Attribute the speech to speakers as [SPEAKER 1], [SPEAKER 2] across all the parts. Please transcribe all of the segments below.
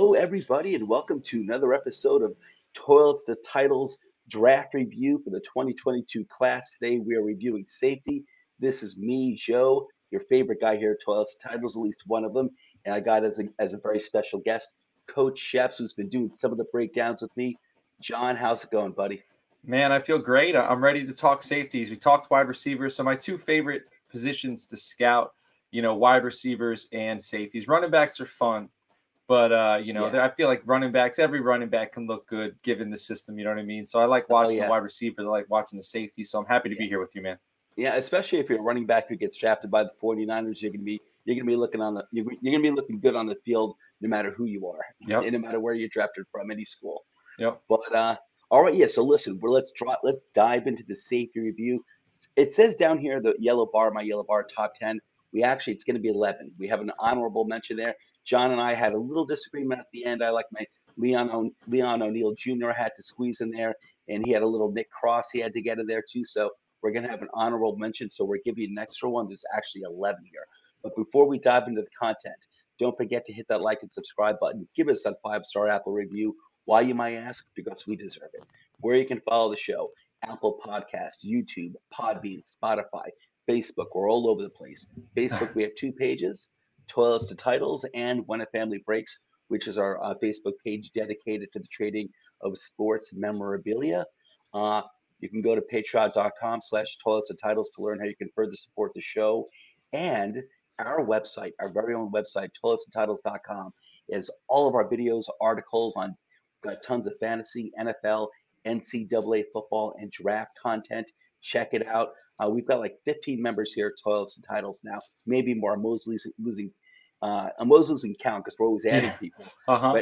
[SPEAKER 1] Hello, everybody, and welcome to another episode of Toilets to Titles Draft Review for the 2022 class. Today, we are reviewing safety. This is me, Joe, your favorite guy here at Toilets to Titles, at least one of them. And I got as a very special guest, Coach Sheps, who's been doing some of the breakdowns with me. John, how's it going, buddy?
[SPEAKER 2] Man, I feel great. I'm ready to talk safeties. We talked wide receivers. So my two favorite positions to scout, wide receivers and safeties. Running backs are fun, but
[SPEAKER 1] Yeah.
[SPEAKER 2] I feel like running backs. Every running back can look good given the system. You know what I mean? So I like
[SPEAKER 1] Oh,
[SPEAKER 2] watching the
[SPEAKER 1] yeah.
[SPEAKER 2] wide receivers. I like watching the safeties. So I'm happy to
[SPEAKER 1] Yeah.
[SPEAKER 2] be here with you, man.
[SPEAKER 1] Yeah, especially if you're a running back who gets drafted by the 49ers, you're gonna be looking you're gonna be looking good on the field no matter who you are,
[SPEAKER 2] Yep.
[SPEAKER 1] and no matter where you're drafted from, any school.
[SPEAKER 2] Yep.
[SPEAKER 1] But all right, yeah. So listen, let's dive into the safety review. It says down here the yellow bar, my yellow bar, top 10. It's going to be 11. We have an honorable mention there. John and I had a little disagreement at the end. I like my Leon O'Neal Jr. had to squeeze in there, and he had a little Nick Cross he had to get in there too. So we're going to have an honorable mention. So we're giving you an extra one. There's actually 11 here. But before we dive into the content, don't forget to hit that like and subscribe button. Give us that 5-star Apple review. Why, you might ask? Because we deserve it. Where you can follow the show: Apple Podcast, YouTube, Podbean, Spotify, Facebook. We're all over the place. Facebook, we have two pages: Toilets to Titles and When a Family Breaks, which is our Facebook page dedicated to the trading of sports memorabilia. Uh, you can go to patreon.com/toilets to titles to learn how you can further support the show. And our website, our very own website, toiletsandtitles.com, is all of our videos, articles on. Got tons of fantasy, NFL, NCAA football, and draft content. Check it out. We've got like 15 members here at Toilets and Titles now, maybe more. I'm always losing count because we're always adding
[SPEAKER 2] Yeah.
[SPEAKER 1] people.
[SPEAKER 2] Uh-huh.
[SPEAKER 1] But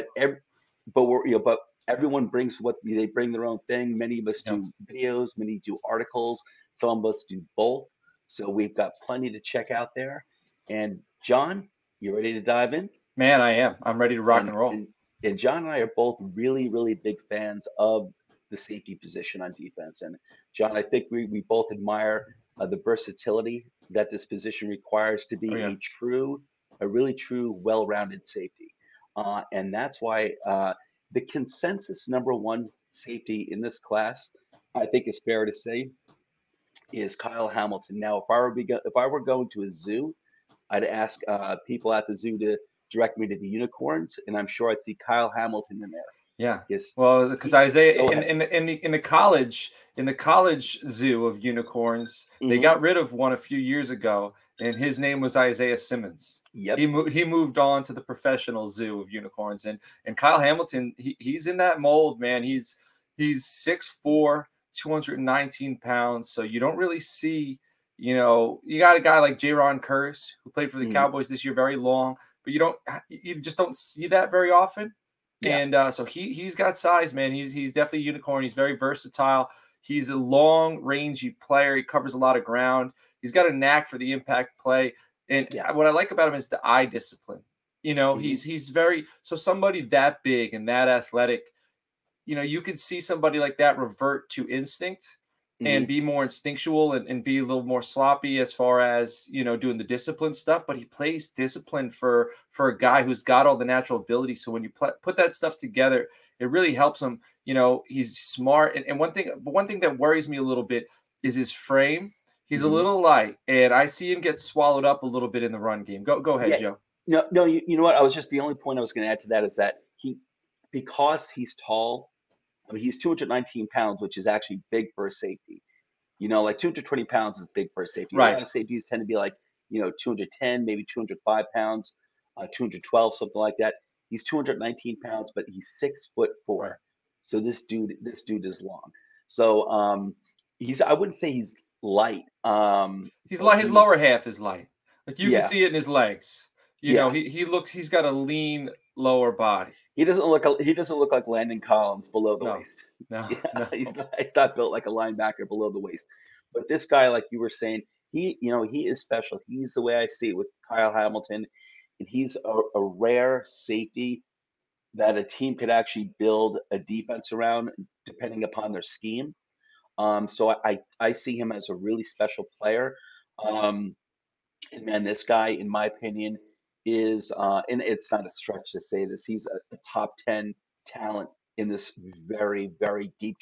[SPEAKER 1] but everyone brings what they bring their own thing. Many of us
[SPEAKER 2] Yep.
[SPEAKER 1] do videos, many do articles. Some of us do both. So we've got plenty to check out there. And John, you ready to dive in?
[SPEAKER 2] Man, I am. I'm ready to rock
[SPEAKER 1] and
[SPEAKER 2] and roll.
[SPEAKER 1] and and John and I are both really, really big fans of the safety position on defense. And John, I think we both admire the versatility that this position requires to
[SPEAKER 2] Oh
[SPEAKER 1] be
[SPEAKER 2] yeah.
[SPEAKER 1] a really true, well-rounded safety. And that's why the consensus number one safety in this class, I think, is fair to say, is Kyle Hamilton. Now, if I were going to a zoo, I'd ask people at the zoo to direct me to the unicorns, and I'm sure I'd see Kyle Hamilton in there.
[SPEAKER 2] Yeah.
[SPEAKER 1] Yes,
[SPEAKER 2] Well, because Isaiah
[SPEAKER 1] go
[SPEAKER 2] in
[SPEAKER 1] ahead.
[SPEAKER 2] in the in the in the college zoo of unicorns, they
[SPEAKER 1] Hmm.
[SPEAKER 2] got rid of one a few years ago, and his name was Isaiah Simmons.
[SPEAKER 1] Yep.
[SPEAKER 2] He moved on to the professional zoo of unicorns, and Kyle Hamilton, he's in that mold, man. He's 6'4", 219 pounds. So you don't really see, you got a guy like Jaron Curse who played for the
[SPEAKER 1] Hmm.
[SPEAKER 2] Cowboys this year, very long, but you just don't see that very often.
[SPEAKER 1] Yeah.
[SPEAKER 2] And so he's got size, man. He's definitely a unicorn. He's very versatile. He's a long rangy player. He covers a lot of ground. He's got a knack for the impact play. And
[SPEAKER 1] Yeah.
[SPEAKER 2] what I like about him is the eye discipline.
[SPEAKER 1] Hmm.
[SPEAKER 2] He's very so somebody that big and that athletic, you could see somebody like that revert to instinct and
[SPEAKER 1] Hmm.
[SPEAKER 2] be more instinctual and be a little more sloppy as far as, doing the discipline stuff. But he plays discipline for a guy who's got all the natural ability. So when you put that stuff together, it really helps him. He's smart. And one thing that worries me a little bit is his frame. He's a
[SPEAKER 1] Hmm.
[SPEAKER 2] little light, and I see him get swallowed up a little bit in the run game. Go ahead,
[SPEAKER 1] Yeah.
[SPEAKER 2] Joe.
[SPEAKER 1] No, no. You know what? The only point I was going to add to that is that because he's tall. I mean, he's 219 pounds, which is actually big for a safety. Like 220 pounds is big for a safety. A lot
[SPEAKER 2] Right.
[SPEAKER 1] of safeties tend to be like, 210, maybe 205 pounds, 212, something like that. He's 219 pounds, but he's 6'4".
[SPEAKER 2] Right.
[SPEAKER 1] So this dude is long. So I wouldn't say he's light,
[SPEAKER 2] He's
[SPEAKER 1] but
[SPEAKER 2] like his lower
[SPEAKER 1] he's,
[SPEAKER 2] half is light. Like you can
[SPEAKER 1] yeah,
[SPEAKER 2] see it in his legs.
[SPEAKER 1] yeah.
[SPEAKER 2] He's got a lean lower body.
[SPEAKER 1] He doesn't look like Landon Collins below the
[SPEAKER 2] No,
[SPEAKER 1] waist.
[SPEAKER 2] no,
[SPEAKER 1] Yeah,
[SPEAKER 2] no.
[SPEAKER 1] he's not built like a linebacker below the waist. But this guy, like you were saying, he is special. He's the way I see it with Kyle Hamilton, and he's a rare safety that a team could actually build a defense around depending upon their scheme. So I see him as a really special player. Um, and man, this guy, in my opinion, is, and it's not a stretch to say this, he's a top 10 talent in this very, very deep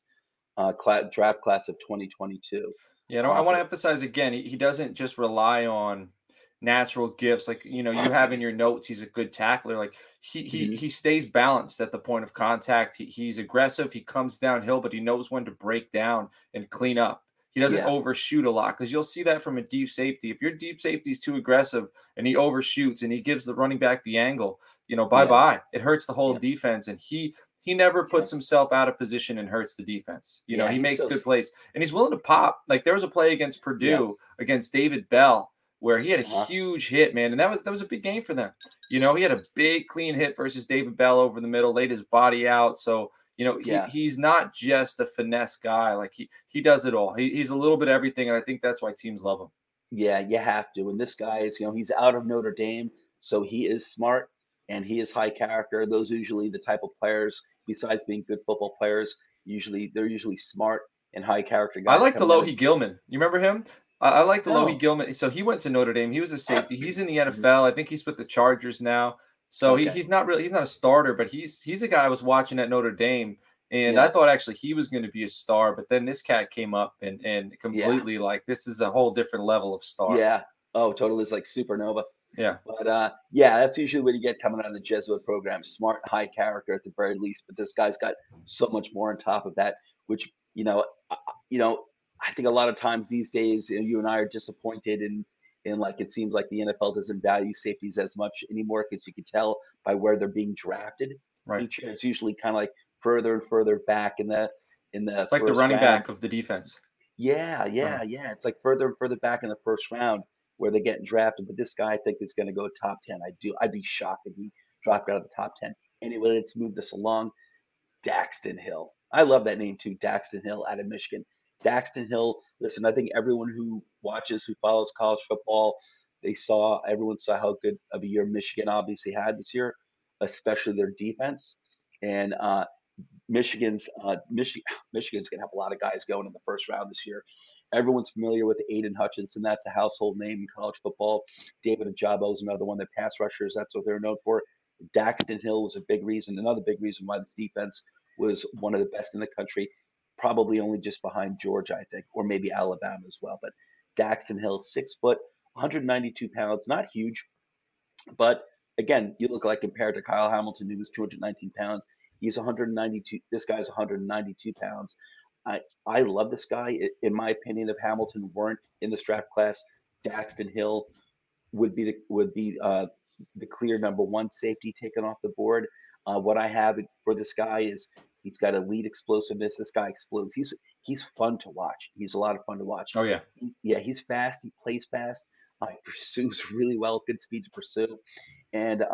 [SPEAKER 1] draft class of 2022.
[SPEAKER 2] Yeah, no, I want to
[SPEAKER 1] But
[SPEAKER 2] emphasize again, he doesn't just rely on natural gifts like you have in your notes. He's a good tackler. Like
[SPEAKER 1] mhm,
[SPEAKER 2] he stays balanced at the point of contact. He's aggressive. He comes downhill, but he knows when to break down and clean up. He doesn't
[SPEAKER 1] yeah,
[SPEAKER 2] overshoot a lot because you'll see that from a deep safety. If your deep safety is too aggressive and he overshoots and he gives the running back the angle, bye
[SPEAKER 1] yeah,
[SPEAKER 2] bye. It hurts the whole
[SPEAKER 1] yeah,
[SPEAKER 2] defense, and he never
[SPEAKER 1] yeah,
[SPEAKER 2] puts himself out of position and hurts the defense.
[SPEAKER 1] yeah.
[SPEAKER 2] He
[SPEAKER 1] He's
[SPEAKER 2] makes
[SPEAKER 1] so
[SPEAKER 2] good plays and he's willing to pop. Like there was a play against
[SPEAKER 1] yeah,
[SPEAKER 2] Purdue against David Bell where he had a
[SPEAKER 1] uh-huh,
[SPEAKER 2] huge hit, man, and that was a big game for them. He had a big clean hit versus David Bell over the middle, laid his body out. So
[SPEAKER 1] yeah.
[SPEAKER 2] he's not just a finesse guy. Like he does it all. He's a little bit of everything, and I think that's why teams love him.
[SPEAKER 1] Yeah, you have to. And this guy is, he's out of Notre Dame, so he is smart and he is high character. Those are usually the type of players, besides being good football players, they're usually smart and high character
[SPEAKER 2] I
[SPEAKER 1] guys
[SPEAKER 2] like
[SPEAKER 1] coming out of.
[SPEAKER 2] Alohi Gilman. You remember him? I like Alohi
[SPEAKER 1] No.
[SPEAKER 2] Gilman. So he went to Notre Dame. He was a safety. He's in the
[SPEAKER 1] Mhm.
[SPEAKER 2] NFL. I think he's with the Chargers now. So
[SPEAKER 1] Okay.
[SPEAKER 2] he's not a starter, but he's a guy I was watching at Notre Dame, and I
[SPEAKER 1] Yeah.
[SPEAKER 2] thought actually he was going to be a star. But then this cat came up and
[SPEAKER 1] Yeah.
[SPEAKER 2] completely like this is a whole different level of star.
[SPEAKER 1] Yeah. Oh, totally. It's like supernova.
[SPEAKER 2] Yeah.
[SPEAKER 1] But yeah, that's usually what you get coming out of the Jesuit program. Smart, high character at the very least. But this guy's got so much more on top of that, which you know, I think a lot of times these days, you and I are disappointed in like it seems like the NFL doesn't value safeties as much anymore because you can tell by where they're being drafted
[SPEAKER 2] Right.
[SPEAKER 1] each year. It's usually kind of like further and further back in the
[SPEAKER 2] It's like the
[SPEAKER 1] first
[SPEAKER 2] running
[SPEAKER 1] round.
[SPEAKER 2] back of the defense.
[SPEAKER 1] Yeah,
[SPEAKER 2] Uh,
[SPEAKER 1] yeah, yeah. It's like further and further back in the first round where they're getting drafted. But this guy, I think, is going to go top 10. I'd be shocked if he dropped out of the top 10. Anyway, let's move this along. Daxton Hill. I love that name too, Daxton Hill out of Michigan. Daxton Hill, listen, I think everyone who follows college football, everyone saw how good of a year Michigan obviously had this year, especially their defense. And Michigan's going to have a lot of guys going in the first round this year. Everyone's familiar with Aiden Hutchinson. That's a household name in college football. David Ajabo is another one. They're pass rushers. That's what they're known for. Daxton Hill was another big reason why this defense was one of the best in the country, probably only just behind Georgia, I think, or maybe Alabama as well. But Daxton Hill, 6 foot, 192 pounds, not huge, but again, you look like compared to Kyle Hamilton, who was 219 pounds, he's 192. This guy's 192 pounds. I love this guy. In my opinion, if Hamilton weren't in this draft class, Daxton Hill would be the clear number one safety taken off the board. What I have for this guy is he's got elite explosiveness. This guy explodes. He's fun to watch. He's a lot of fun to watch.
[SPEAKER 2] oh yeah.
[SPEAKER 1] Yeah, he's fast. He plays fast. He pursues really well. Good speed to pursue, and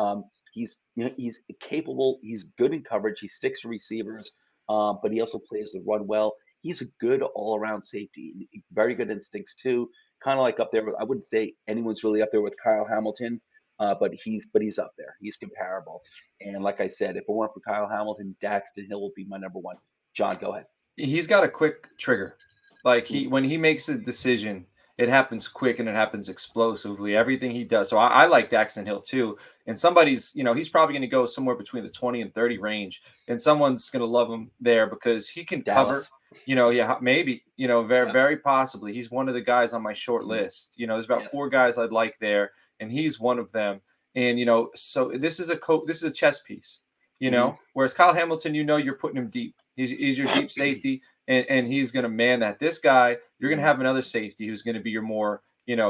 [SPEAKER 1] he's capable. He's good in coverage. He sticks to receivers, but he also plays the run well. He's a good all-around safety. Very good instincts too. Kind of like up there with, I wouldn't say anyone's really up there with Kyle Hamilton, but he's up there. He's comparable. And like I said, if it weren't for Kyle Hamilton, Daxton Hill would be my number one. John, go ahead.
[SPEAKER 2] He's got a quick trigger. Like
[SPEAKER 1] Mm,
[SPEAKER 2] when he makes a decision, it happens quick and it happens explosively. Everything he does. So I like Daxton Hill too. And he's probably going to go somewhere between the 20 and 30 range. And someone's going to love him there because he can cover.
[SPEAKER 1] Dallas.
[SPEAKER 2] Yeah, maybe. Very
[SPEAKER 1] Yeah.
[SPEAKER 2] very possibly. He's one of the guys on my short
[SPEAKER 1] Mm,
[SPEAKER 2] list. There's about
[SPEAKER 1] yeah.
[SPEAKER 2] 4 guys I'd like there, and he's one of them. And so this is a chess piece.
[SPEAKER 1] Hmm.
[SPEAKER 2] Whereas Kyle Hamilton, you're putting him deep. He's your deep safety, and he's going to man that. This guy, you're going to have another safety who's going to be your more,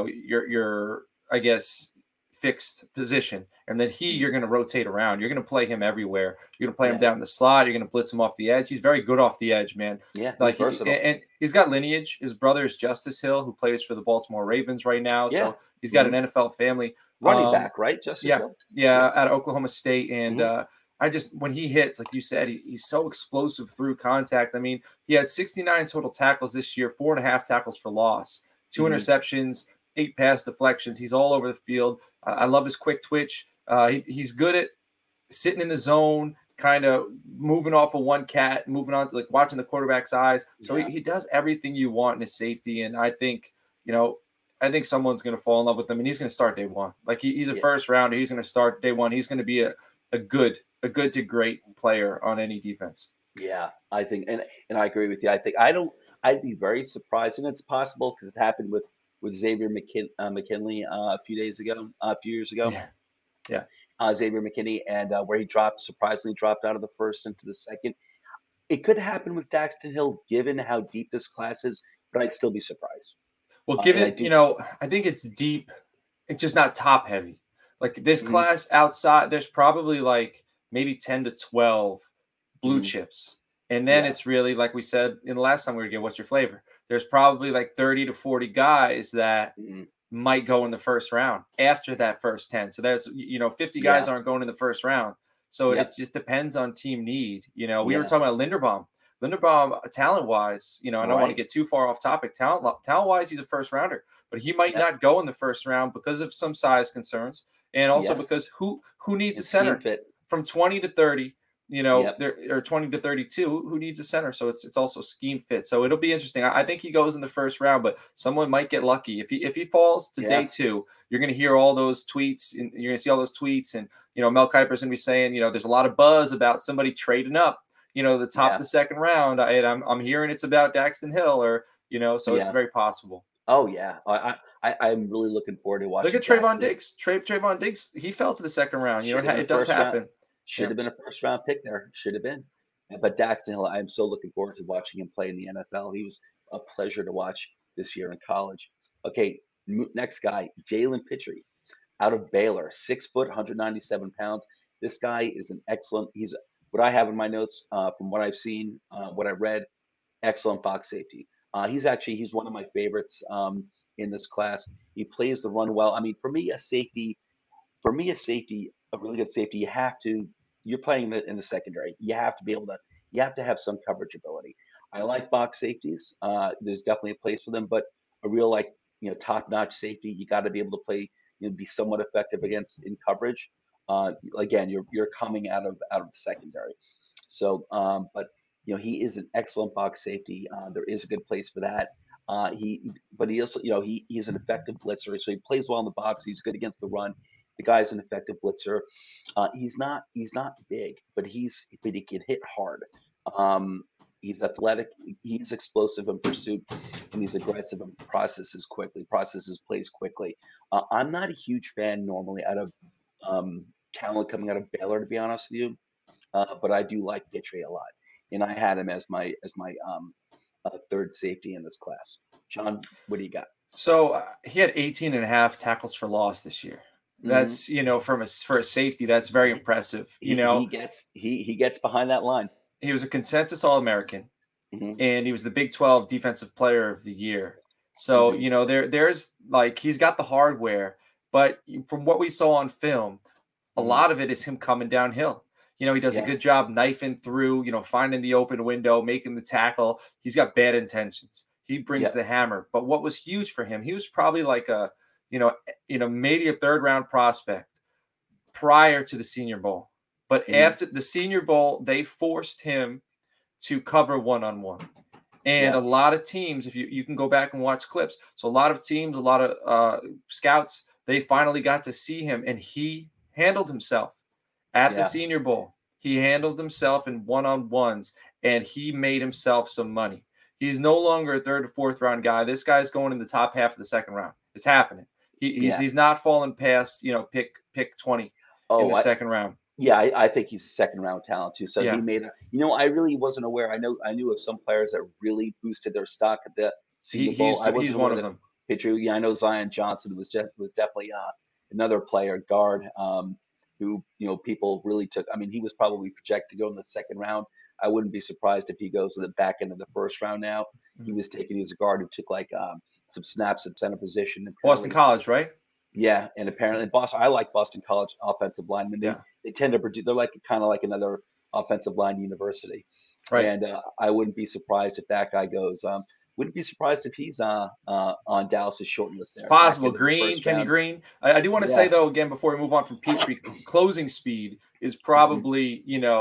[SPEAKER 2] your I guess fixed position, and then you're going to rotate around. You're going to play him everywhere. You're going to play him
[SPEAKER 1] Yeah.
[SPEAKER 2] down the slot. You're going to blitz him off the edge. He's very good off the edge, man.
[SPEAKER 1] Yeah. He's
[SPEAKER 2] Like
[SPEAKER 1] versatile.
[SPEAKER 2] and he's got lineage. His brother is Justice Hill, who plays for the Baltimore Ravens right now.
[SPEAKER 1] Yeah.
[SPEAKER 2] So he's got
[SPEAKER 1] Hmm.
[SPEAKER 2] an NFL family.
[SPEAKER 1] Running back, right? Justice
[SPEAKER 2] Yeah,
[SPEAKER 1] Hill.
[SPEAKER 2] yeah,
[SPEAKER 1] Yeah.
[SPEAKER 2] out of Oklahoma State, and
[SPEAKER 1] Hmm.
[SPEAKER 2] when he hits, like you said, he's so explosive through contact. I mean, he had 69 total tackles this year, 4.5 tackles for loss, 2
[SPEAKER 1] Hmm.
[SPEAKER 2] interceptions, 8 pass deflections. He's all over the field. I love his quick twitch. He's good at sitting in the zone, kind of moving off of one cat, moving on, like watching the quarterback's eyes. So
[SPEAKER 1] Yeah.
[SPEAKER 2] he does everything you want in a safety, and I think you know I think someone's going to fall in love with him, and he's going to start day one. Like he's a first rounder. He's going to start day one. He's going to be a good to great player on any defense.
[SPEAKER 1] Yeah, I think, and I agree with you. I'd be very surprised, and it's possible because it happened with Xavier McKinley a few years ago.
[SPEAKER 2] Yeah. Yeah.
[SPEAKER 1] Xavier McKinney, and where he surprisingly dropped out of the first into the second. It could happen with Daxton Hill, given how deep this class is, but I'd still be surprised.
[SPEAKER 2] Well, given, I think it's deep. It's just not top heavy. Like this class outside, there's probably like maybe 10 to 12 blue chips. And then it's really, like we said in the last time we were getting, what's your flavor? There's probably like 30 to 40 guys that might go in the first round after that first 10. So there's, 50 guys aren't going in the first round. So it just depends on team need. We were talking about Linderbaum. Linderbaum, talent-wise, I don't want to get too far off topic. Talent-wise, he's a first-rounder, but he might not go in the first round because of some size concerns, and also because who needs a center from 20 to 30, or 20 to 32? Who needs a center? So it's also scheme fit. So it'll be interesting. I think he goes in the first round, but someone might get lucky if he falls to day two. You're going to hear all those tweets, and you're going to see all those tweets, and Mel Kiper's going to be saying, there's a lot of buzz about somebody trading up. The top of the second round. I'm hearing it's about Daxton Hill, or so it's very possible.
[SPEAKER 1] Oh yeah, I'm really looking forward to watching.
[SPEAKER 2] Look at Trayvon Diggs. Trayvon Diggs, he fell to the second round. It does happen.
[SPEAKER 1] Should have been a first round pick there. Should have been. But Daxton Hill, I'm so looking forward to watching him play in the NFL. He was a pleasure to watch this year in college. Okay, next guy, Jalen Pitre, out of Baylor, 6 foot, 197 pounds. This guy is an excellent. He's what I have in my notes from what I've seen, what I read, excellent box safety. He's one of my favorites in this class. He plays the run well. I mean, for me, a really good safety, you're playing in the secondary. You have to have some coverage ability. I like box safeties. There's definitely a place for them, but a real top-notch safety, you got to be able to play, be somewhat effective in coverage. Again, you're coming out of the secondary. So, but he is an excellent box safety. There is a good place for that. He also, he's an effective blitzer. So he plays well in the box. He's good against the run. The guy's an effective blitzer. He's not big, but he can hit hard. He's athletic. He's explosive in pursuit, and he's aggressive and processes plays quickly. I'm not a huge fan normally out of talent coming out of Baylor, to be honest with you, but I do like Pitre a lot, and I had him as my third safety in this class. John, what do you got?
[SPEAKER 2] So he had 18.5 tackles for loss this year. That's for a safety, that's very impressive.
[SPEAKER 1] He gets behind that line.
[SPEAKER 2] He was a consensus All-American, and he was the Big 12 Defensive Player of the Year. So there's he's got the hardware, but from what we saw on film, a lot of it is him coming downhill. He does a good job knifing through, finding the open window, making the tackle. He's got bad intentions. He brings the hammer. But what was huge for him, he was probably like maybe a third round prospect prior to the Senior Bowl. But after the Senior Bowl, they forced him to cover one-on-one. And a lot of teams, if you can go back and watch clips, so a lot of teams, a lot of scouts, they finally got to see him, and he handled himself at the Senior Bowl. He handled himself in one-on-ones, and he made himself some money. He's no longer a third or fourth round guy. This guy's going in the top half of the second round. It's happening. He's not falling past, pick 20 in the second round.
[SPEAKER 1] Yeah, I think he's a second round talent too. So he made I really wasn't aware. I knew of some players that really boosted their stock at the Senior Bowl.
[SPEAKER 2] He's one of them.
[SPEAKER 1] Pitre, I know Zion Johnson was definitely another player, guard, who people really took. I mean, he was probably projected to go in the second round. I wouldn't be surprised if he goes to the back end of the first round now. He was a guard who took some snaps at center position.
[SPEAKER 2] Boston College, right?
[SPEAKER 1] Yeah, and apparently Boston. I like Boston College offensive linemen. They tend to produce. They're kind of like another offensive line university. Right. And I wouldn't be surprised if that guy goes. Wouldn't be surprised if he's on Dallas's short list there.
[SPEAKER 2] It's possible. Kenny Green. I do want to say though, again, before we move on from Pitre, closing speed is probably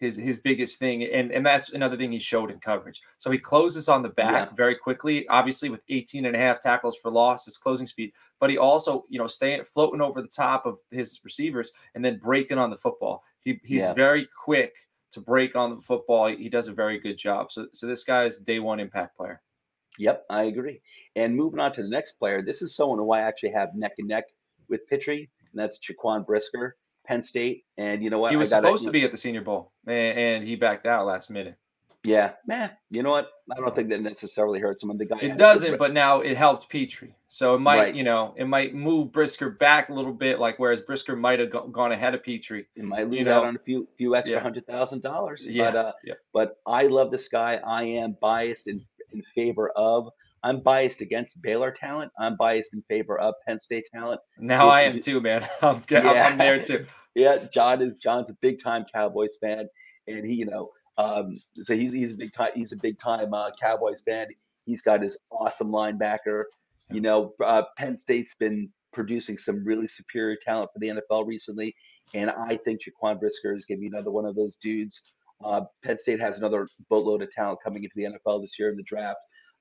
[SPEAKER 2] his biggest thing. And that's another thing he showed in coverage. So he closes on the back very quickly, obviously with 18.5 tackles for loss, his closing speed, but he also, staying floating over the top of his receivers and then breaking on the football. He's very quick to break on the football. He does a very good job. So this guy is day one impact player.
[SPEAKER 1] Yep, I agree. And moving on to the next player, this is someone who I actually have neck and neck with Pitre, and that's Jaquan Brisker, Penn State. And you know what?
[SPEAKER 2] He was supposed to be at the Senior Bowl, and he backed out last minute.
[SPEAKER 1] Yeah, man. You know what? I don't think that necessarily hurts him. The guy
[SPEAKER 2] it doesn't, but now it helped Pitre, so it might, it might move Brisker back a little bit. Like whereas Brisker might have gone ahead of Pitre,
[SPEAKER 1] it might lose out on a few extra $100,000.
[SPEAKER 2] Yeah.
[SPEAKER 1] But I love this guy. I am biased in favor of. I'm biased against Baylor talent. I'm biased in favor of Penn State talent.
[SPEAKER 2] Now I am too, man. I'm there too.
[SPEAKER 1] Yeah, John's a big time Cowboys fan, and he, so he's a big time Cowboys fan. He's got his awesome linebacker. Penn State's been producing some really superior talent for the NFL recently, and I think Jaquan Brisker is going to be another one of those dudes. Penn State has another boatload of talent coming into the NFL this year in the draft.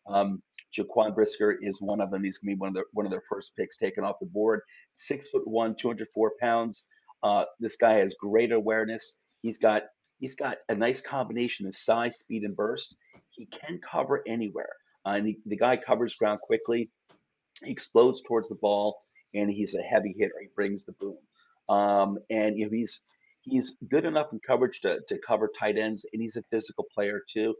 [SPEAKER 1] Jaquan Brisker is one of them. He's going to be one of their first picks taken off the board. 6'1", 204 pounds. This guy has great awareness. He's got a nice combination of size, speed, and burst. He can cover anywhere. And the guy covers ground quickly. He explodes towards the ball, and he's a heavy hitter. He brings the boom. And he's good enough in coverage to cover tight ends, and he's a physical player too.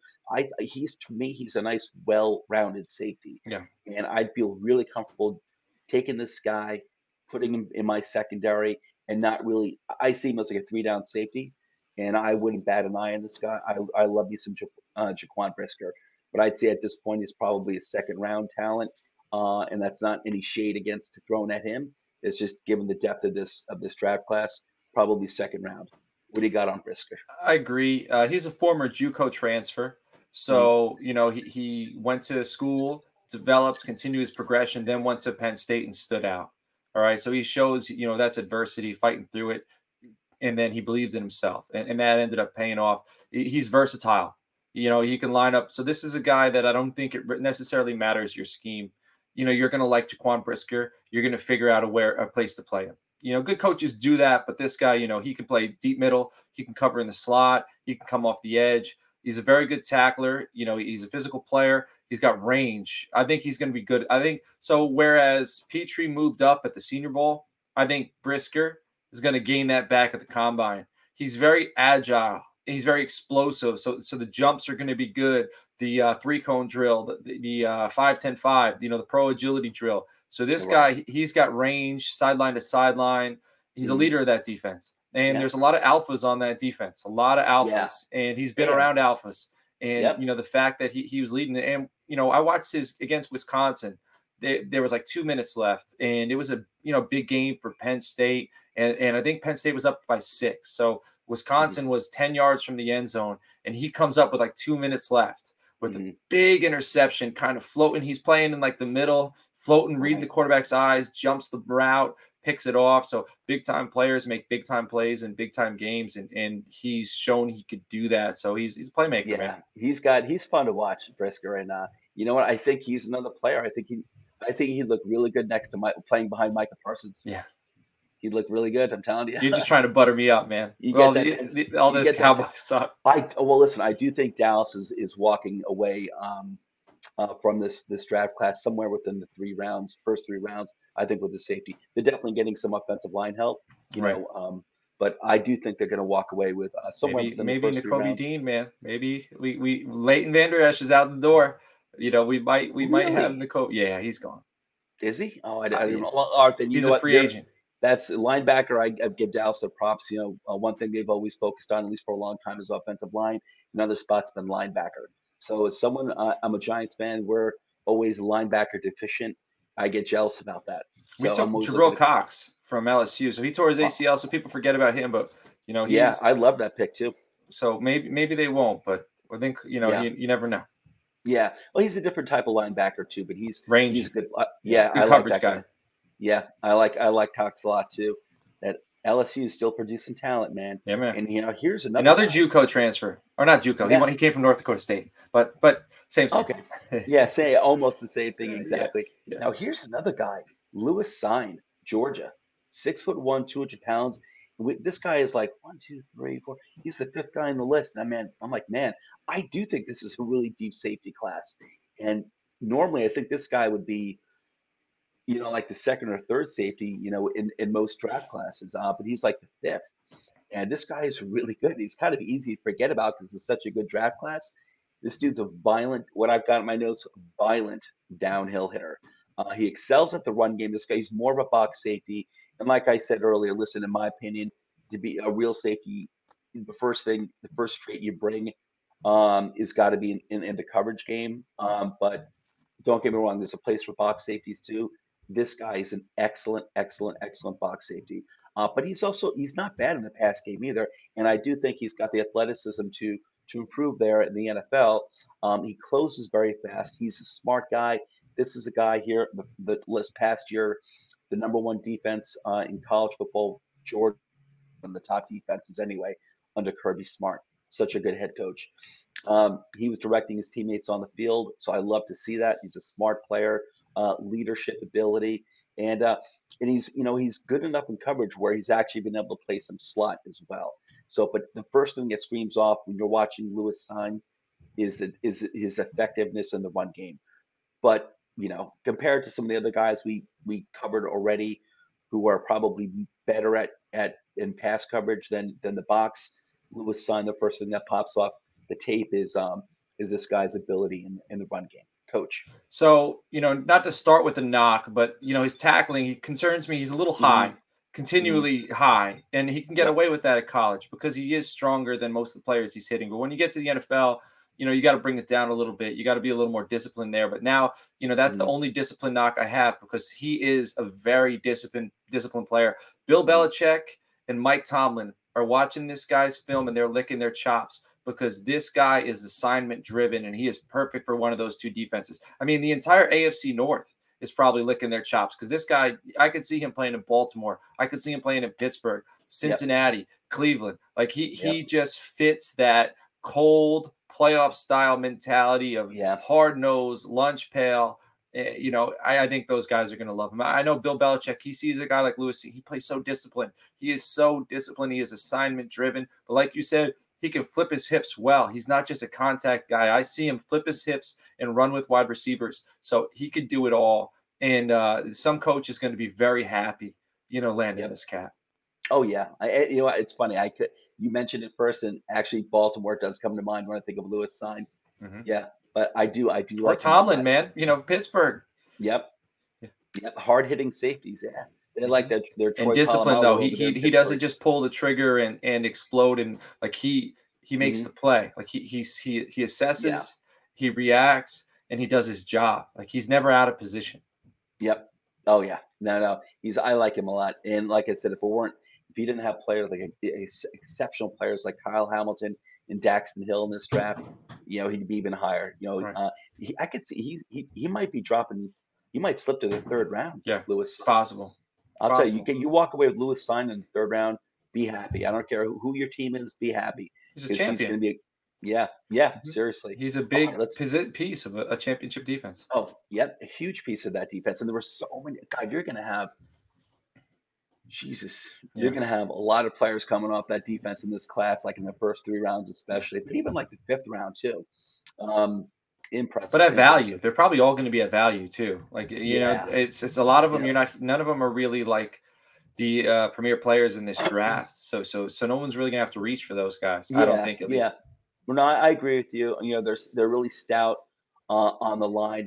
[SPEAKER 1] To me, he's a nice, well-rounded safety.
[SPEAKER 2] Yeah.
[SPEAKER 1] And I'd feel really comfortable taking this guy, putting him in my secondary, and not really. I see him as like a 3-down safety, and I wouldn't bat an eye on this guy. I love me some Jaquan Brisker, but I'd say at this point he's probably a second-round talent, and that's not any shade against thrown at him. It's just given the depth of this draft class, probably second round. What do you got on Brisker?
[SPEAKER 2] I agree. He's a former JUCO transfer, so he went to school, developed, continued his progression, then went to Penn State and stood out. All right, so he shows that's adversity, fighting through it, and then he believed in himself, and that ended up paying off. He's versatile. He can line up. So this is a guy that I don't think it necessarily matters your scheme. You're going to like Jaquan Brisker. You're going to figure out a place to play him. Good coaches do that, but this guy, he can play deep middle. He can cover in the slot. He can come off the edge. He's a very good tackler. He's a physical player. He's got range. I think he's going to be good. I think so. Whereas Pitre moved up at the Senior Bowl, I think Brisker is going to gain that back at the combine. He's very agile. He's very explosive. So the jumps are going to be good. The 3-cone drill, the 5-10-5, the pro agility drill. So this guy, he's got range, sideline to sideline. He's a leader of that defense. And there's a lot of alphas on that defense, a lot of alphas. Yeah. And he's been around alphas. And, the fact that he was leading. And, I watched his against Wisconsin. There was like 2 minutes left. And it was a, big game for Penn State. And I think Penn State was up by 6. So Wisconsin was 10 yards from the end zone. And he comes up with like 2 minutes left with a big interception, kind of floating. He's playing in like the middle, floating, reading the quarterback's eyes, jumps the route, picks it off. So big time players make big time plays in big time games. And he's shown he could do that. So he's a playmaker, man.
[SPEAKER 1] He's fun to watch, Brisker, right now. You know what? I think he's another player. I think he'd look really good next to playing behind Micah Parsons.
[SPEAKER 2] Yeah.
[SPEAKER 1] He'd look really good. I'm telling you.
[SPEAKER 2] You're just trying to butter me up, man. All this Cowboys talk.
[SPEAKER 1] Listen, I do think Dallas is walking away from this draft class somewhere within the first 3 rounds. I think with the safety, they're definitely getting some offensive line help. But I do think they're going to walk away with somewhere within the first 3 rounds.
[SPEAKER 2] Maybe Nakobe Dean, man. Maybe we Leighton Vander Esch is out the door. We might have Nakobe. Yeah, he's gone.
[SPEAKER 1] Is he? Oh, I didn't know. Well, then
[SPEAKER 2] he's a free agent.
[SPEAKER 1] That's a linebacker. I give Dallas the props. One thing they've always focused on, at least for a long time, is offensive line. Another spot's been linebacker. So as someone, I'm a Giants fan. We're always linebacker deficient. I get jealous about that.
[SPEAKER 2] We took Jabril Cox from LSU. So he tore his ACL, so people forget about him. But,
[SPEAKER 1] I love that pick too.
[SPEAKER 2] So maybe they won't, but I think, you never know.
[SPEAKER 1] Yeah. Well, he's a different type of linebacker too, but he's
[SPEAKER 2] rangy.
[SPEAKER 1] He's a good.
[SPEAKER 2] Good
[SPEAKER 1] I
[SPEAKER 2] coverage
[SPEAKER 1] like that guy. Yeah, I like Cox a lot too. That LSU is still producing talent, man.
[SPEAKER 2] Yeah, man.
[SPEAKER 1] And here's
[SPEAKER 2] Another
[SPEAKER 1] guy.
[SPEAKER 2] JUCO transfer, or not JUCO.
[SPEAKER 1] Yeah.
[SPEAKER 2] He came from North Dakota State, but same.
[SPEAKER 1] Okay. Yeah, say almost the same thing
[SPEAKER 2] Yeah,
[SPEAKER 1] exactly.
[SPEAKER 2] yeah.
[SPEAKER 1] Now here's another guy, Lewis Sign, Georgia, 6'1", 200 pounds. This guy is like 1, 2, 3, 4. He's the fifth guy on the list. And I'm like, man, I do think this is a really deep safety class. And normally I think this guy would be, like the second or third safety, in most draft classes. But he's like the fifth. And this guy is really good. He's kind of easy to forget about because it's such a good draft class. This dude's a violent, what I've got in my notes, violent downhill hitter. He excels at the run game. This guy's more of a box safety. And like I said earlier, listen, in my opinion, to be a real safety, the first trait you bring is got to be in the coverage game. But don't get me wrong, there's a place for box safeties too. This guy is an excellent, excellent, excellent box safety. But he's not bad in the pass game either. And I do think he's got the athleticism to improve there in the NFL. He closes very fast. He's a smart guy. This is a guy here, the list past year, the number one defense in college football, Georgia, one of the top defenses anyway, under Kirby Smart. Such a good head coach. He was directing his teammates on the field, so I love to see that. He's a smart player, leadership ability, and he's good enough in coverage where he's actually been able to play some slot as well. So, but the first thing that screams off when you're watching Lewis Sign is his effectiveness in the run game. But compared to some of the other guys we covered already, who are probably better at in pass coverage than the box, Lewis Sign, the first thing that pops off the tape is this guy's ability in the run game. Coach.
[SPEAKER 2] So, not to start with a knock, but his tackling, he concerns me. He's a little high, continually high, and he can get away with that at college because he is stronger than most of the players he's hitting. But when you get to the NFL, you got to bring it down a little bit. You got to be a little more disciplined there. But now, that's the only discipline knock I have because he is a very disciplined player. Bill Belichick and Mike Tomlin are watching this guy's film and they're licking their chops because this guy is assignment driven and he is perfect for one of those two defenses. I mean, the entire AFC North is probably licking their chops because this guy, I could see him playing in Baltimore. I could see him playing in Pittsburgh, Cincinnati, Cleveland. Like he just fits that cold playoff style mentality of hard nose, lunch pail. I think those guys are going to love him. I know Bill Belichick, he sees a guy like Lewis. He plays so disciplined. He is so disciplined. He is assignment driven. But like you said, he can flip his hips well. He's not just a contact guy. I see him flip his hips and run with wide receivers. So he could do it all. And some coach is going to be very happy, landing this cat.
[SPEAKER 1] Oh yeah. It's funny. You mentioned it first, and actually Baltimore does come to mind when I think of Lewis Sign. Yeah. But I do
[SPEAKER 2] or
[SPEAKER 1] like
[SPEAKER 2] Tomlin, man.
[SPEAKER 1] Pittsburgh. Yep. Hard hitting safeties. Yeah, they like that. They're
[SPEAKER 2] and discipline though. He doesn't just pull the trigger and explode and like he makes the play. Like he assesses, he reacts, and he does his job. Like he's never out of position.
[SPEAKER 1] Yep. Oh yeah. No. I like him a lot. And like I said, if he didn't have players like exceptional players like Kyle Hamilton and Daxton Hill in this draft, he'd be even higher.
[SPEAKER 2] Right.
[SPEAKER 1] I could see he might be dropping. He might slip to the third round.
[SPEAKER 2] Yeah,
[SPEAKER 1] Lewis.
[SPEAKER 2] Possible.
[SPEAKER 1] I'll tell you, you walk away with Lewis Sign in the third round. Be happy. I don't care who your team is. Be happy.
[SPEAKER 2] He's a champion.
[SPEAKER 1] He's going to be seriously.
[SPEAKER 2] He's a big piece of a championship defense.
[SPEAKER 1] Oh, yep, a huge piece of that defense. And there were so many. God, you're going to have. Jesus, you're going to have a lot of players coming off that defense in this class, like in the first 3 rounds, especially, but even like the 5th round too. Impressive.
[SPEAKER 2] But at value, they're probably all going to be at value too. Like it's a lot of them. None of them are really like the premier players in this draft. So no one's really going to have to reach for those guys. I don't think at least.
[SPEAKER 1] Well, no, I agree with you. They're really stout on the line.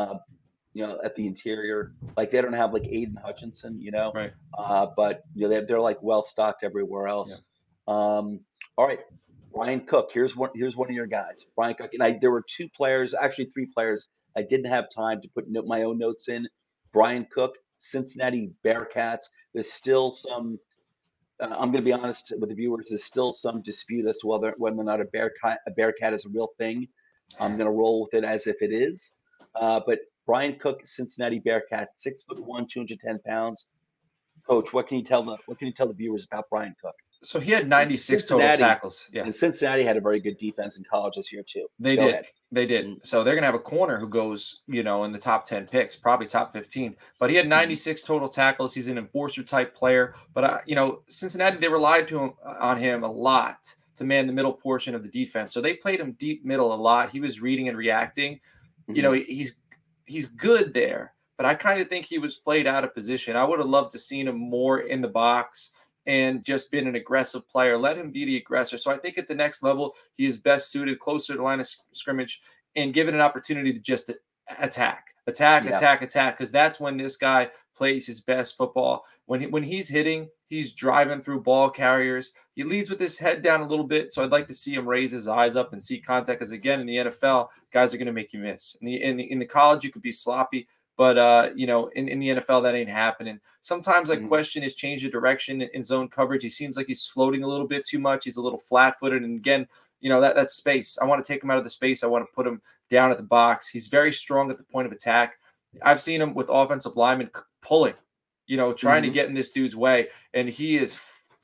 [SPEAKER 1] At the interior, like they don't have like Aiden Hutchinson,
[SPEAKER 2] right?
[SPEAKER 1] But they're like well stocked everywhere else. Yeah. All right, Brian Cook. Here's one of your guys, Brian Cook. And there were 2 players, actually 3 players. I didn't have time to put my own notes in. Brian Cook, Cincinnati Bearcats. There's still some. I'm going to be honest with the viewers. There's still some dispute as to whether or not a Bearcat is a real thing. I'm going to roll with it as if it is. But Brian Cook, Cincinnati Bearcat, 6'1", 210 pounds. Coach, what can you tell the viewers about Brian Cook?
[SPEAKER 2] So he had 96 total
[SPEAKER 1] Cincinnati
[SPEAKER 2] tackles. Yeah.
[SPEAKER 1] and Cincinnati had a very good defense in college this year too.
[SPEAKER 2] They
[SPEAKER 1] Go
[SPEAKER 2] did.
[SPEAKER 1] ahead.
[SPEAKER 2] They did.
[SPEAKER 1] Mhm.
[SPEAKER 2] So they're going to have a corner who goes, in the top 10 picks, probably top 15. But he had 96 total tackles. He's an enforcer type player. But, Cincinnati, they relied on him a lot to man the middle portion of the defense. So they played him deep middle a lot. He was reading and reacting.
[SPEAKER 1] Mhm.
[SPEAKER 2] He's good there. But I kind of think he was played out of position. I would have loved to seen him more in the box and just been an aggressive player. Let him be the aggressor. So I think at the next level, he is best suited closer to the line of scrimmage and given an opportunity to just attack,
[SPEAKER 1] Yeah.
[SPEAKER 2] because that's when this guy plays his best football. When he's hitting, he's driving through ball carriers. He leads with his head down a little bit, so I'd like to see him raise his eyes up and see contact. Because again, in the NFL, guys are going to make you miss. In the college, you could be sloppy. But, in the NFL, that ain't happening. Sometimes I
[SPEAKER 1] Mhm.
[SPEAKER 2] question his change of direction in zone coverage. He seems like he's floating a little bit too much. He's a little flat-footed. And again, that's space. I want to take him out of the space. I want to put him down at the box. He's very strong at the point of attack. I've seen him with offensive linemen pulling, trying to
[SPEAKER 1] Mhm.
[SPEAKER 2] get in this dude's way. And he is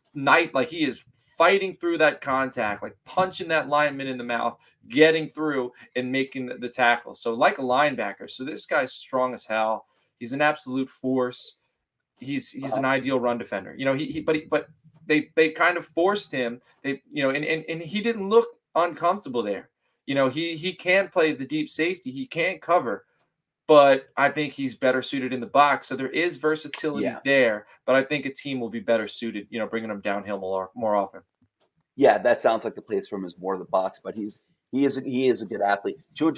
[SPEAKER 2] he is fighting through that contact, like punching that lineman in the mouth, getting through and making the tackle. So like a linebacker. So this guy's strong as hell. He's an absolute force. He's
[SPEAKER 1] Uh,
[SPEAKER 2] an ideal run defender. But they kind of forced him. And he didn't look uncomfortable there. He can play the deep safety. He can cover, but I think he's better suited in the box. So there is versatility
[SPEAKER 1] yeah.
[SPEAKER 2] there, but I think a team will be better suited, bringing him downhill more often.
[SPEAKER 1] Yeah, that sounds like the place for him is more the box, but he is a good athlete.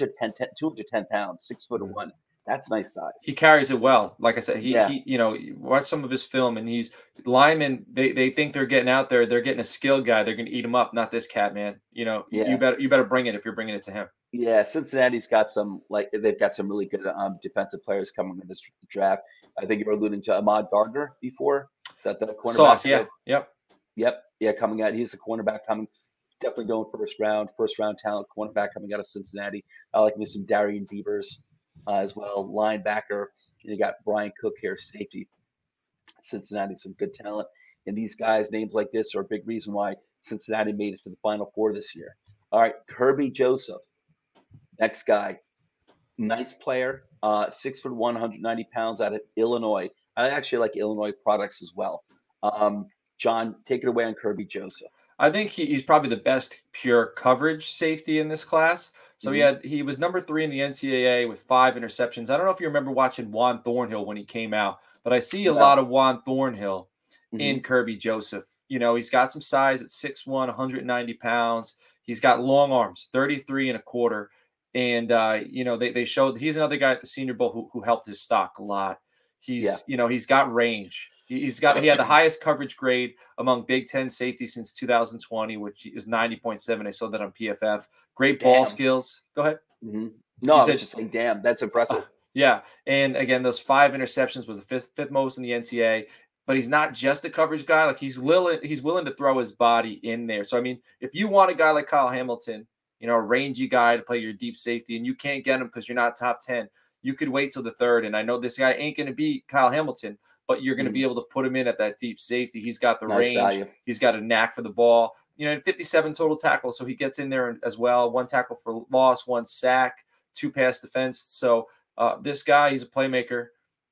[SPEAKER 1] 210 pounds, 6 foot
[SPEAKER 2] Mhm.
[SPEAKER 1] one. That's nice size.
[SPEAKER 2] He carries it well. Like I said,
[SPEAKER 1] Yeah.
[SPEAKER 2] you watch some of his film, and he's linemen. They think they're getting out there. They're getting a skilled guy. They're going to eat him up. Not this cat, man. You
[SPEAKER 1] Yeah.
[SPEAKER 2] better bring it if you're bringing it to him.
[SPEAKER 1] Yeah, Cincinnati's got they've got some really good defensive players coming in this draft. I think you were alluding to Ahmad Gardner before. Is that the cornerback?
[SPEAKER 2] Sauce, yeah, yep.
[SPEAKER 1] Yep. Yeah, coming out. He's the cornerback coming. Definitely going first round talent cornerback coming out of Cincinnati. I like me some Darian Beavers as well, linebacker. And you got Brian Cook here, safety. Cincinnati, some good talent. And these guys, names like this, are a big reason why Cincinnati made it to the Final Four this year. All right, Kirby Joseph, next guy, nice player, 6'1", 190 pounds out of Illinois. I actually like Illinois products as well. John, take it away on Kirby Joseph.
[SPEAKER 2] I think he's probably the best pure coverage safety in this class. So
[SPEAKER 1] Hmm.
[SPEAKER 2] he was number 3 in the NCAA with 5 interceptions. I don't know if you remember watching Juan Thornhill when he came out, but I see a
[SPEAKER 1] No.
[SPEAKER 2] lot of Juan Thornhill
[SPEAKER 1] Hmm.
[SPEAKER 2] in Kirby Joseph. He's got some size at 6'1", 190 pounds. He's got long arms, 33 and a quarter. And, they showed he's another guy at the Senior Bowl who helped his stock a lot.
[SPEAKER 1] Yeah.
[SPEAKER 2] He's got range. He had the highest coverage grade among Big Ten safeties since 2020, which is 90.7. I saw that on PFF. Great ball
[SPEAKER 1] Damn.
[SPEAKER 2] skills. Go ahead.
[SPEAKER 1] Hmm. No,
[SPEAKER 2] You
[SPEAKER 1] I was
[SPEAKER 2] said,
[SPEAKER 1] just saying, damn, that's impressive.
[SPEAKER 2] yeah. And again, those 5 interceptions was the fifth most in the NCAA. But he's not just a coverage guy. Like he's willing to throw his body in there. So I mean, if you want a guy like Kyle Hamilton, a rangy guy to play your deep safety, and you can't get him because you're not top 10, you could wait till the third. And I know this guy ain't going to be Kyle Hamilton, but you're going to be able to put him in at that deep safety. He's got the
[SPEAKER 1] Nice
[SPEAKER 2] range.
[SPEAKER 1] value.
[SPEAKER 2] He's got a knack for the ball. 57 total tackles, so he gets in there as well. 1 tackle for loss, 1 sack, 2 pass defense. So this guy, he's a playmaker,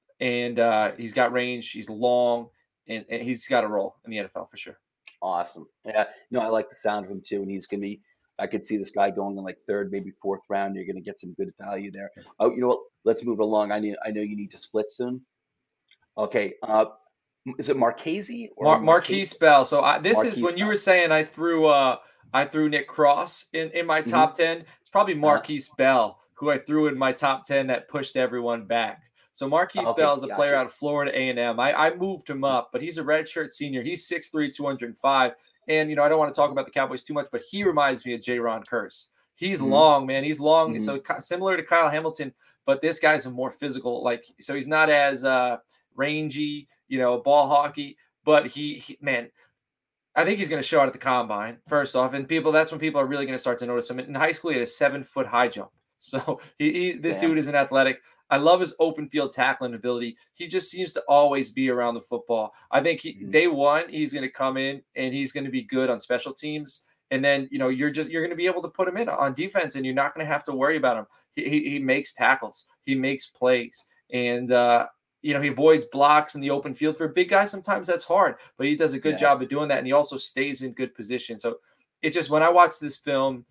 [SPEAKER 2] and he's got range. He's long, and he's got a role in the NFL for sure.
[SPEAKER 1] Awesome. Yeah. No, I like the sound of him too. And he's going to be, I could see this guy going in like third, maybe fourth round. You're going to get some good value there. Oh, you know what? Let's move along. I know you need to split soon. Okay. Is it Marchese or
[SPEAKER 2] Marquise Bell. So this is
[SPEAKER 1] Marquise
[SPEAKER 2] when you
[SPEAKER 1] Bell?
[SPEAKER 2] were saying I threw Nick Cross in my
[SPEAKER 1] Hmm.
[SPEAKER 2] top 10. It's probably
[SPEAKER 1] Uh,
[SPEAKER 2] Marquise Bell who I threw in my top 10 that pushed everyone back. So Marquise Bell
[SPEAKER 1] okay.
[SPEAKER 2] is a player
[SPEAKER 1] Gotcha.
[SPEAKER 2] out of Florida A&M. I moved him up, but he's a redshirt senior. He's 6'3", 205. And, I don't want to talk about the Cowboys too much, but he reminds me of J-Ron Curse. He's
[SPEAKER 1] Hmm.
[SPEAKER 2] long, man. He's long.
[SPEAKER 1] Hmm.
[SPEAKER 2] So similar to Kyle Hamilton, but this guy's a more physical, so he's not as rangy, ball hockey, but he man, I think he's going to show out at the combine first off. And that's when people are really going to start to notice him. In high school, he had a 7-foot high jump. So this
[SPEAKER 1] Damn.
[SPEAKER 2] dude is an athletic. I love his open field tackling ability. He just seems to always be around the football. I think day one, he's going to come in and he's going to be good on special teams. And then, you're going to be able to put him in on defense and you're not going to have to worry about him. He makes tackles. He makes plays. And, he avoids blocks in the open field. For a big guy, sometimes that's hard, but he does a good job of doing that. And he also stays in good position. So it just, when I watch this film,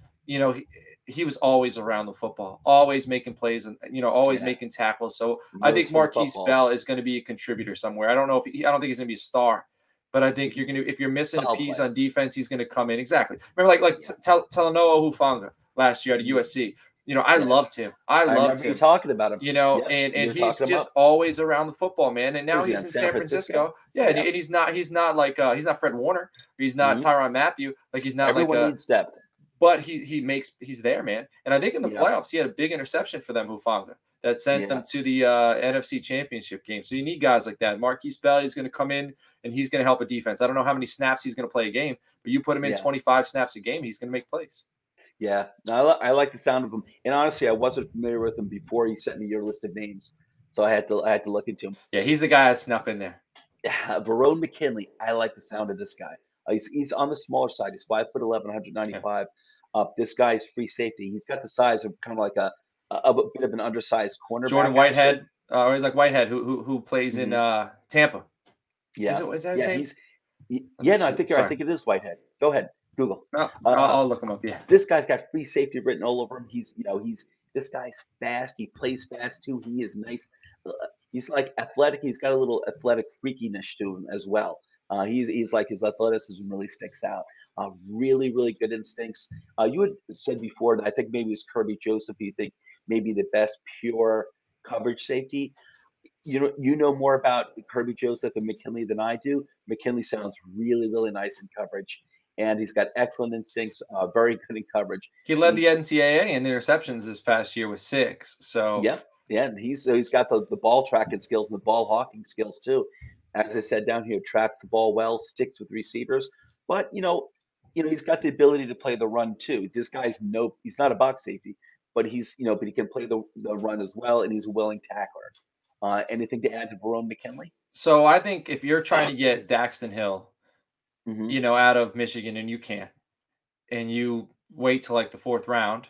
[SPEAKER 2] he was always around the football, always making plays and, always making tackles. So I think Marquise Bell is going to be a contributor somewhere. I don't think he's going to be a star, but I think if you're missing a piece on defense, he's going to come in. Exactly. Remember Talanoa Hufanga last year at USC. I loved him. I loved him.
[SPEAKER 1] Talking about him.
[SPEAKER 2] And he's just always around the football, man. And now he's in San Francisco. Yeah, and he's not he's not Fred Warner. He's not Tyrann Mathieu. Like he's not
[SPEAKER 1] Everyone needs depth.
[SPEAKER 2] But he's there, man. And I think in the playoffs, he had a big interception for them, Hufanga, that sent them to the NFC Championship game. So you need guys like that. Marquise Bell, he's going to come in and he's going to help a defense. I don't know how many snaps he's going to play a game, but you put him in 25 snaps a game, he's going to make plays.
[SPEAKER 1] Yeah, I like the sound of him. And honestly, I wasn't familiar with him before you sent me your list of names, so I had to look into him.
[SPEAKER 2] Yeah, he's the guy that snuck in there.
[SPEAKER 1] Yeah, Verone McKinley. I like the sound of this guy. He's on the smaller side. He's 5'11", 195. This guy's free safety. He's got the size of kind of like a bit of an undersized cornerback.
[SPEAKER 2] Jordan Whitehead, or he's like Whitehead, who plays in Tampa.
[SPEAKER 1] Yeah,
[SPEAKER 2] is that his name?
[SPEAKER 1] I think it is Whitehead. Go ahead, Google.
[SPEAKER 2] No, I'll look him up. Yeah,
[SPEAKER 1] this guy's got free safety written all over him. This guy's fast. He plays fast too. He is nice. He's like athletic. He's got a little athletic freakiness to him as well. He's like, his athleticism really sticks out. Really, really good instincts. You had said before that I think maybe it's Kerby Joseph. You think maybe the best pure coverage safety. You know more about Kerby Joseph and McKinley than I do. McKinley sounds really, really nice in coverage, and he's got excellent instincts. Very good in coverage.
[SPEAKER 2] He led the NCAA in interceptions this past year with 6. So
[SPEAKER 1] yeah, and he's got the ball tracking skills and the ball hawking skills too. As I said down here, tracks the ball well, sticks with receivers, but he's got the ability to play the run too. This guy's he's not a box safety, but he can play the run as well, and he's a willing tackler. Anything to add to Verone McKinley?
[SPEAKER 2] So I think if you're trying to get Daxton Hill, out of Michigan, and you can't, and you wait till like the 4th round,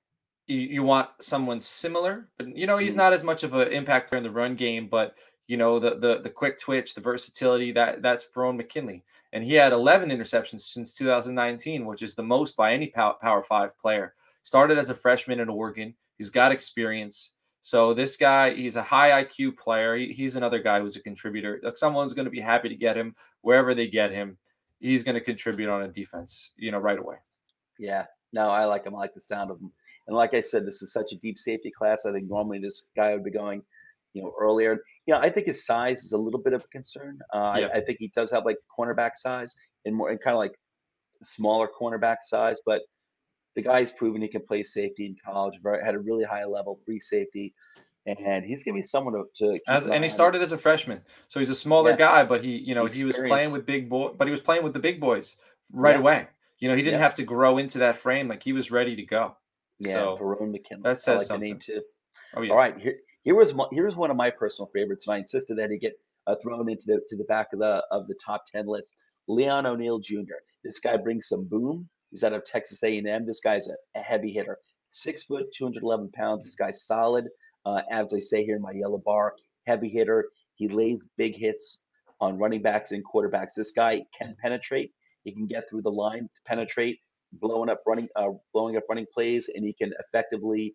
[SPEAKER 2] you want someone similar, but he's not as much of an impact player in the run game, but the quick twitch, the versatility, that's Verone McKinley. And he had 11 interceptions since 2019, which is the most by any Power 5 player. Started as a freshman in Oregon. He's got experience. So this guy, he's a high IQ player. He's another guy who's a contributor. Like, someone's going to be happy to get him wherever they get him. He's going to contribute on a defense, right away.
[SPEAKER 1] Yeah, no, I like him. I like the sound of him. And like I said, this is such a deep safety class. I think normally this guy would be going earlier. I think his size is a little bit of a concern. I think he does have like cornerback size and kind of like smaller cornerback size, but the guy's proven he can play safety in college. Had a really high level free safety, and he's gonna be someone to.
[SPEAKER 2] And he started as a freshman, so he's a smaller guy, but he was playing with but he was playing with the big boys right away. He didn't have to grow into that frame. Like, he was ready to go.
[SPEAKER 1] Yeah,
[SPEAKER 2] so
[SPEAKER 1] Verone McKinley.
[SPEAKER 2] That says
[SPEAKER 1] I like
[SPEAKER 2] something.
[SPEAKER 1] The name too.
[SPEAKER 2] Oh yeah.
[SPEAKER 1] All right, here's one of my personal favorites, and I insisted that he get thrown into the back of the top 10 list. Leon O'Neal Jr. This guy brings some boom. He's out of Texas A&M. This guy's a heavy hitter. 6 foot, 211 pounds. This guy's solid. As I say here in my yellow bar, heavy hitter. He lays big hits on running backs and quarterbacks. This guy can penetrate. He can get through the line to penetrate, blowing up running plays, and he can effectively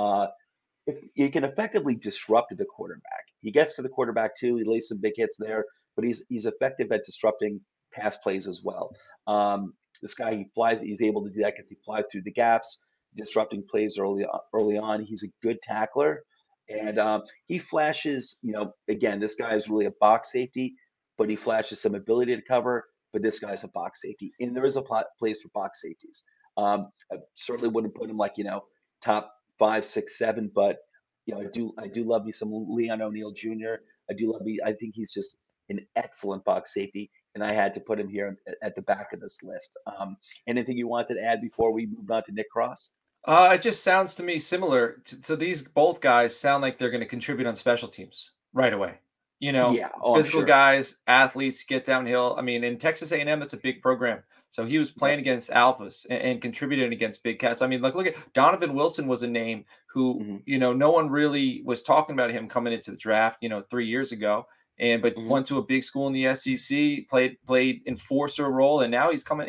[SPEAKER 1] disrupt the quarterback. He gets to the quarterback too. He lays some big hits there, but he's effective at disrupting pass plays as well. This guy, he's able to do that because he flies through the gaps, disrupting plays early on. He's a good tackler, and he flashes, again, this guy is really a box safety, but he flashes some ability to cover, but this guy's a box safety. And there is a place for box safeties. I certainly wouldn't put him like, top 5, 6, 7, but I do love me some Leon O'Neal Jr. I think he's just an excellent box safety, and I had to put him here at the back of this list. Anything you wanted to add before we moved on to Nick Cross?
[SPEAKER 2] It just sounds to me similar. So these both guys sound like they're going to contribute on special teams right away. You know,
[SPEAKER 1] Yeah. Oh, I'm
[SPEAKER 2] physical
[SPEAKER 1] sure.
[SPEAKER 2] guys, athletes get downhill. I mean, in Texas A&M, that's a big program. So he was
[SPEAKER 1] Yep.
[SPEAKER 2] playing against alphas and contributing against big cats. I mean, like look at Donovan Wilson was a name who,
[SPEAKER 1] Hmm.
[SPEAKER 2] no one really was talking about him coming into the draft, 3 years ago. And but
[SPEAKER 1] Hmm.
[SPEAKER 2] went to a big school in the SEC, played enforcer role, and now he's coming.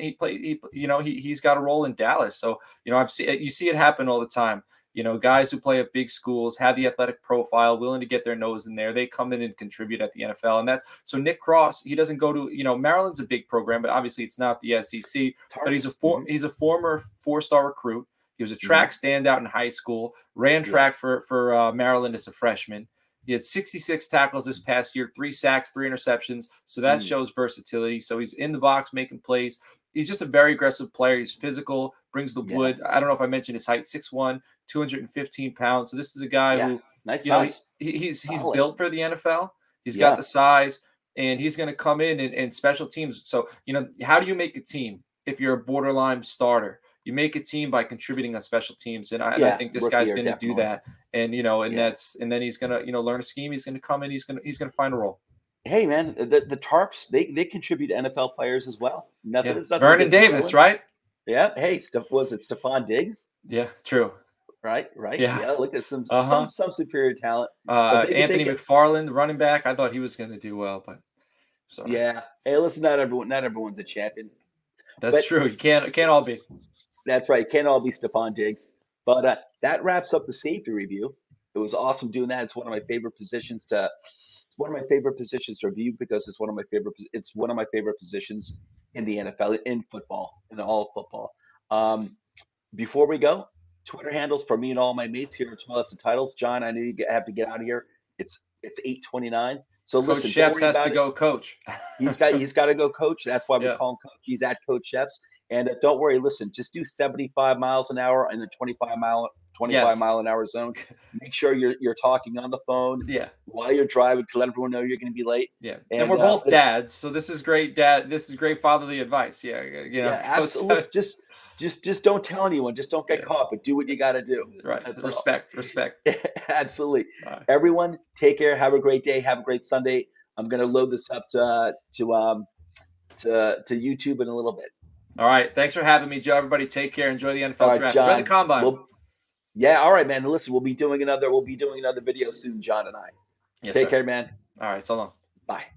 [SPEAKER 2] He's got a role in Dallas. So I've seen you see it happen all the time. Guys who play at big schools have the athletic profile, willing to get their nose in there. They come in and contribute at the NFL. And that's so Nick Cross, he doesn't go to, Maryland's a big program, but obviously it's not the SEC. But he's
[SPEAKER 1] Hmm.
[SPEAKER 2] he's a former 4-star recruit. He was a
[SPEAKER 1] Hmm.
[SPEAKER 2] track standout in high school, ran
[SPEAKER 1] Yeah.
[SPEAKER 2] track for Maryland as a freshman. He had 66 tackles this past year, 3 sacks, 3 interceptions. So that shows versatility. So he's in the box making plays. He's just a very aggressive player. He's physical, brings the
[SPEAKER 1] Yeah.
[SPEAKER 2] wood. I don't know if I mentioned his height, 6'1", 215 pounds. So this is a guy
[SPEAKER 1] Yeah.
[SPEAKER 2] who,
[SPEAKER 1] Nice
[SPEAKER 2] you know,
[SPEAKER 1] size.
[SPEAKER 2] he's
[SPEAKER 1] Solid.
[SPEAKER 2] built for the NFL. He's
[SPEAKER 1] Yeah.
[SPEAKER 2] got the size, and he's going to come in and special teams. So, how do you make a team if you're a borderline starter? You make a team by contributing on special teams, and I think this
[SPEAKER 1] Rookie
[SPEAKER 2] guy's
[SPEAKER 1] year,
[SPEAKER 2] going to do
[SPEAKER 1] definitely.
[SPEAKER 2] that. And
[SPEAKER 1] Yeah.
[SPEAKER 2] then he's going to learn a scheme. He's going to come in. He's going to find a role.
[SPEAKER 1] Hey man, the Tarps they contribute to NFL players as well.
[SPEAKER 2] Yeah,
[SPEAKER 1] It's nothing
[SPEAKER 2] Vernon
[SPEAKER 1] against
[SPEAKER 2] Davis,
[SPEAKER 1] Maryland.
[SPEAKER 2] right?
[SPEAKER 1] Yeah. Hey, was it Stephon Diggs?
[SPEAKER 2] Yeah, true.
[SPEAKER 1] Right.
[SPEAKER 2] Yeah.
[SPEAKER 1] Yeah. Look at some
[SPEAKER 2] Uh-huh.
[SPEAKER 1] some superior talent, but they
[SPEAKER 2] Anthony
[SPEAKER 1] get.
[SPEAKER 2] McFarland, running back. I thought he was going to do well, but sorry.
[SPEAKER 1] Yeah. Hey, listen, not everyone's a champion,
[SPEAKER 2] That's
[SPEAKER 1] but
[SPEAKER 2] true. You can't all be.
[SPEAKER 1] that's right. Can't all be Stephon Diggs. But that wraps up the safety review. It was awesome doing that. It's one of my favorite positions to. It's one of my favorite positions to review because it's one of my favorite. It's one of my favorite positions in the NFL, in football, in all of football. Um, Before we go, Twitter handles for me and all my mates here at Toilets and Titles. John, I know have to get out of here. It's 8:29. So
[SPEAKER 2] Coach
[SPEAKER 1] listen, don't
[SPEAKER 2] Sheps
[SPEAKER 1] worry
[SPEAKER 2] has to
[SPEAKER 1] about it.
[SPEAKER 2] go coach.
[SPEAKER 1] He's got to go coach. That's why we
[SPEAKER 2] Yeah.
[SPEAKER 1] call him coach. He's at Coach Sheps. And don't worry, listen, just do 75 miles an hour in the 25
[SPEAKER 2] Yes.
[SPEAKER 1] mile an hour zone. Make sure you're talking on the phone
[SPEAKER 2] Yeah.
[SPEAKER 1] while you're driving to let everyone know you're going to be late.
[SPEAKER 2] Yeah. And
[SPEAKER 1] And
[SPEAKER 2] we're both dads, so this is great this is great fatherly advice. Yeah,
[SPEAKER 1] yeah, absolutely. Just don't tell anyone. Just don't get
[SPEAKER 2] Yeah.
[SPEAKER 1] caught, but do what you got to do.
[SPEAKER 2] Right.
[SPEAKER 1] That's all.
[SPEAKER 2] Respect.
[SPEAKER 1] Absolutely.
[SPEAKER 2] All right.
[SPEAKER 1] Everyone, take care. Have a great day. Have a great Sunday. I'm going to load this up to YouTube in a little bit.
[SPEAKER 2] All right. Thanks for having me, Joe. Everybody take care. Enjoy the NFL
[SPEAKER 1] All right,
[SPEAKER 2] draft.
[SPEAKER 1] John.
[SPEAKER 2] Enjoy the combine.
[SPEAKER 1] Yeah, all right, man. Listen, we'll be doing another video soon, John and I.
[SPEAKER 2] Yes,
[SPEAKER 1] Take
[SPEAKER 2] sir.
[SPEAKER 1] care, man.
[SPEAKER 2] All right. So long.
[SPEAKER 1] Bye.